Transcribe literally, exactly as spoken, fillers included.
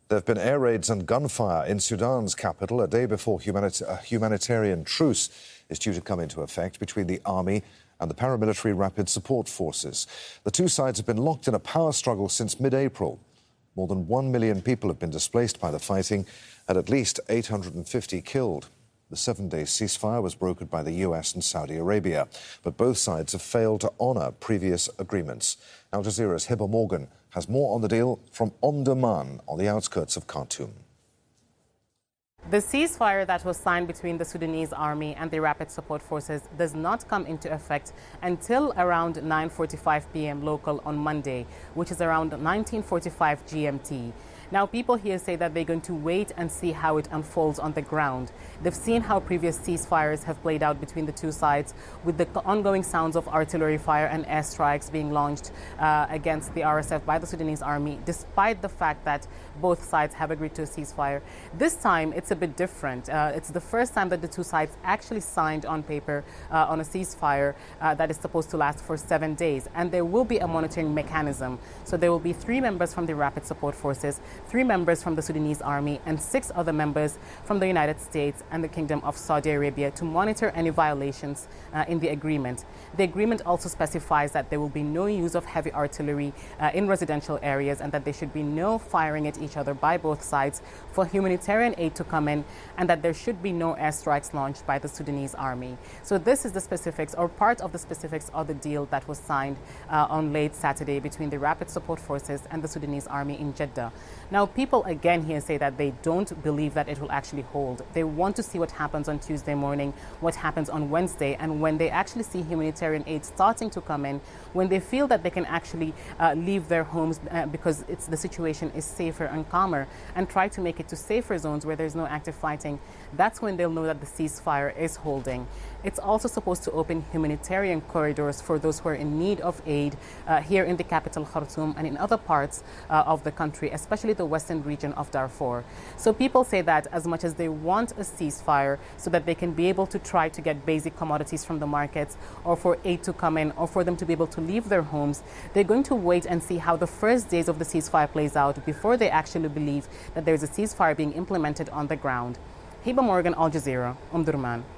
There have been air raids and gunfire in Sudan's capital a day before humanit- a humanitarian truce is due to come into effect between the army and the paramilitary rapid support forces. The two sides have been locked in a power struggle since mid-April. More than one million people have been displaced by the fighting and at least eight hundred fifty killed. The seven-day ceasefire was brokered by the U S and Saudi Arabia, but both sides have failed to honour previous agreements. Al Jazeera's Hiba Morgan has more on the deal from Omdurman on the outskirts of Khartoum. The ceasefire that was signed between the Sudanese army and the rapid support forces does not come into effect until around nine forty-five p m local on Monday, which is around nineteen forty-five G M T. Now, people here say that they're going to wait and see how it unfolds on the ground. They've seen how previous ceasefires have played out between the two sides, with the ongoing sounds of artillery fire and airstrikes being launched uh, against the R S F by the Sudanese army, despite the fact that both sides have agreed to a ceasefire. This time, it's a bit different. Uh, it's the first time that the two sides actually signed on paper uh, on a ceasefire uh, that is supposed to last for seven days. And there will be a monitoring mechanism. So there will be three members from the rapid support forces, three members from the Sudanese army, and six other members from the United States and the Kingdom of Saudi Arabia to monitor any violations uh, in the agreement. The agreement also specifies that there will be no use of heavy artillery uh, in residential areas and that there should be no firing at each other by both sides for humanitarian aid to come in, and that there should be no airstrikes launched by the Sudanese army. So this is the specifics, or part of the specifics of the deal that was signed uh, on late Saturday between the rapid support forces and the Sudanese army in Jeddah. Now, people again here say that they don't believe that it will actually hold. They want to see what happens on Tuesday morning, what happens on Wednesday, and when they actually see humanitarian aid starting to come in, when they feel that they can actually uh, leave their homes uh, because it's, the situation is safer and calmer, and try to make it to safer zones where there's no active fighting, that's when they'll know that the ceasefire is holding. It's also supposed to open humanitarian corridors for those who are in need of aid uh, here in the capital Khartoum and in other parts uh, of the country, especially the western region of Darfur. So people say that as much as they want a ceasefire so that they can be able to try to get basic commodities from the markets, or for aid to come in, or for them to be able to leave their homes, they're going to wait and see how the first days of the ceasefire plays out before they actually believe that there's a ceasefire being implemented on the ground. Hiba Morgan, Al Jazeera, Omdurman.